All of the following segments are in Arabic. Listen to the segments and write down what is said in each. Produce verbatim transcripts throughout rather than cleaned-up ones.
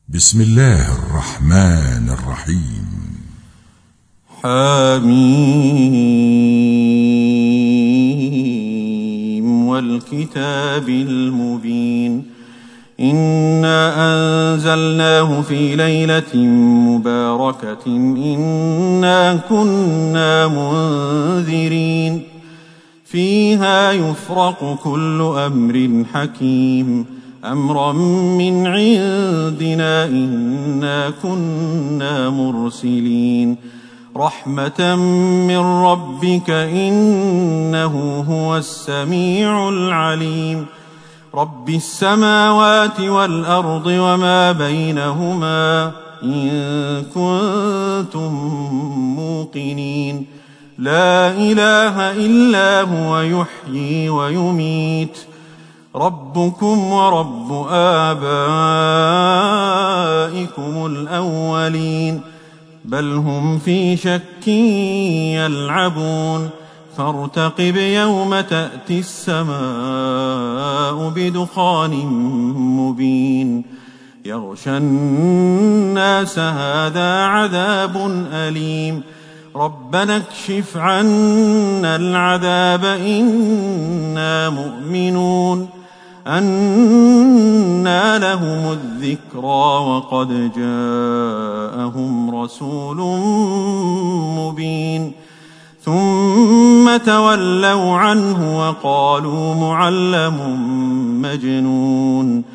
بسم الله الرحمن الرحيم. حميم والكتاب المبين. إنا أنزلناه في ليلة مباركة إنا كنا منذرين فيها يفرق كل أمر حكيم أمرا من عندنا إنا كنا مرسلين رحمة من ربك إنه هو السميع العليم رب السماوات والأرض وما بينهما إن كنتم موقنين لا إله إلا هو يحيي ويميت ربكم ورب آبائكم الأولين بل هم في شك يلعبون فارتقب يوم تأتي السماء بدخان مبين يغشى الناس هذا عذاب أليم ربنا اكشف عنا العذاب إنا مؤمنون أنى لهم الذكرى وقد جاءهم رسول مبين ثم تولوا عنه وقالوا معلم مجنون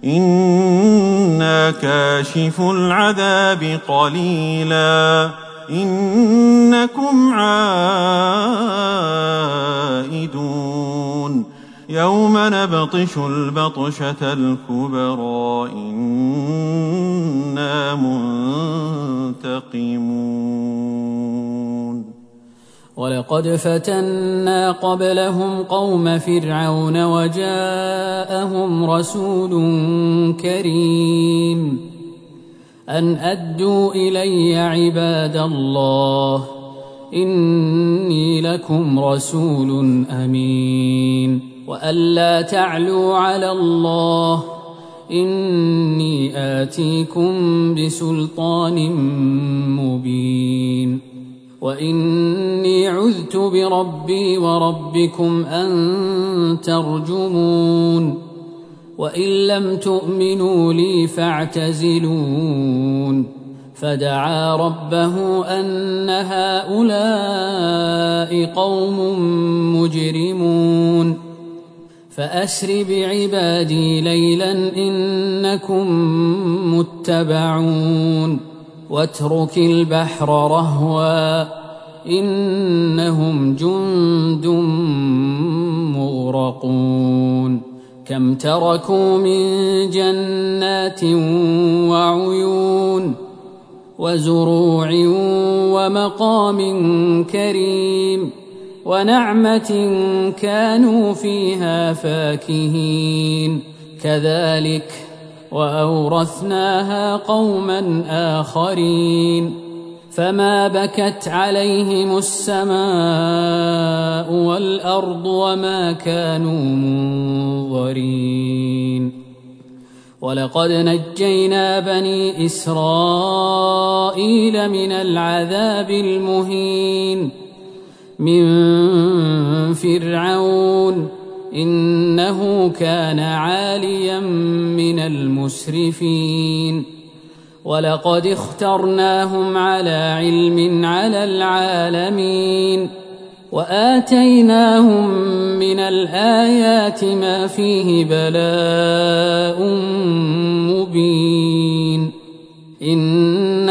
إنا كاشف العذاب قليلا إنكم عائدون يوم نبطش البطشة الكبرى إنا منتقمون ولقد فتنا قبلهم قوم فرعون وجاءهم رسول كريم أن أدوا إلي عباد الله إني لكم رسول أمين وألا تعلوا على الله إني آتيكم بسلطان مبين وإني عذت بربي وربكم أن ترجمون وإن لم تؤمنوا لي فاعتزلون فدعا ربه أن هؤلاء قوم مجرمون فأسر بعبادي ليلا إنكم متبعون واترك البحر رهوا إنهم جند مغرقون كم تركوا من جنات وعيون وزروع ومقام كريم ونعمة كانوا فيها فاكهين كذلك وأورثناها قوما آخرين فما بكت عليهم السماء والأرض وما كانوا منظرين ولقد نجينا بني إسرائيل من العذاب المهين من فرعون إنه كان عاليا من المسرفين ولقد اخترناهم على علم على العالمين وآتيناهم من الآيات ما فيه بلاء مبين إن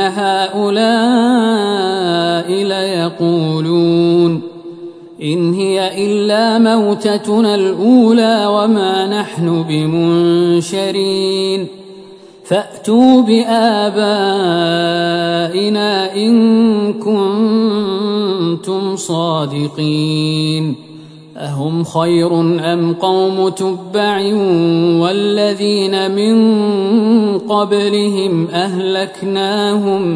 هؤلاء ليقولون إن هي إلا موتتنا الأولى وما نحن بمنشرين فأتوا بآبائنا إن كنتم صادقين أهم خير أم قوم تبع والذين من قبلهم أهلكناهم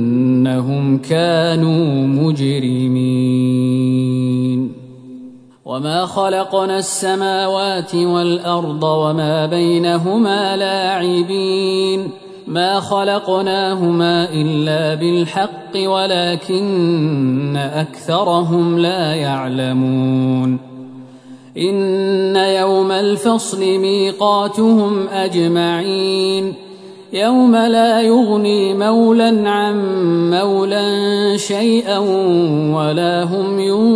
إنهم كانوا مجرمين وما خلقنا السماوات والأرض وما بينهما لاعبين ما خلقناهما إلا بالحق ولكن أكثرهم لا يعلمون إن يوم الفصل ميقاتهم أجمعين يوم لا يغني مولى عن مولى شيئا ولا هم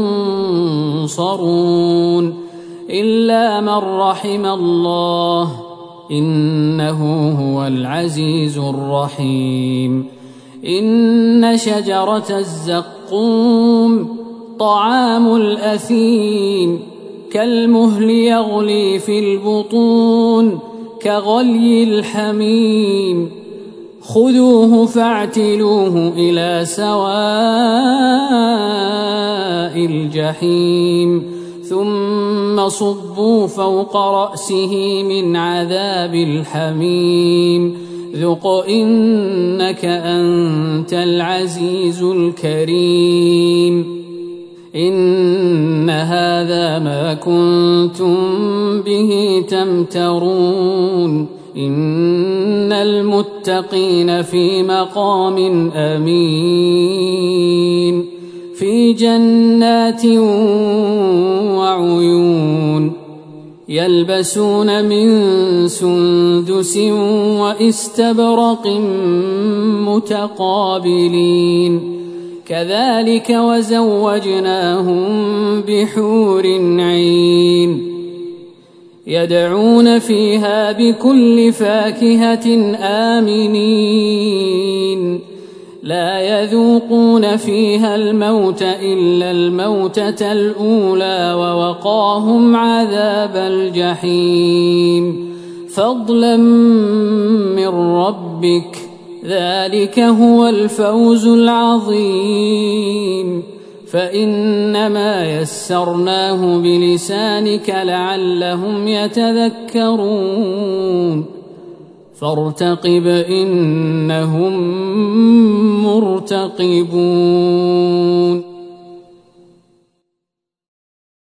ينصرون إلا من رحم الله إنه هو العزيز الرحيم إن شجرة الزقوم طعام الأثيم كالمهل يغلي في البطون كغلي الحميم خذوه فاعتلوه إلى سواء الجحيم ثم صبوا فوق رأسه من عذاب الحميم ذق إنك أنت العزيز الكريم إن هذا ما كنتم به تمترون إن المتقين في مقام أمين في جنات وعيون يلبسون من سندس واستبرق متقابلين كذلك وزوجناهم بحور عين يدعون فيها بكل فاكهة آمنين لا يذوقون فيها الموت إلا الموتة الأولى ووقاهم عذاب الجحيم فضلا من ربك ذلك هو الفوز العظيم فإنما يسرناه بلسانك لعلهم يتذكرون فارتقب إنهم مرتقبون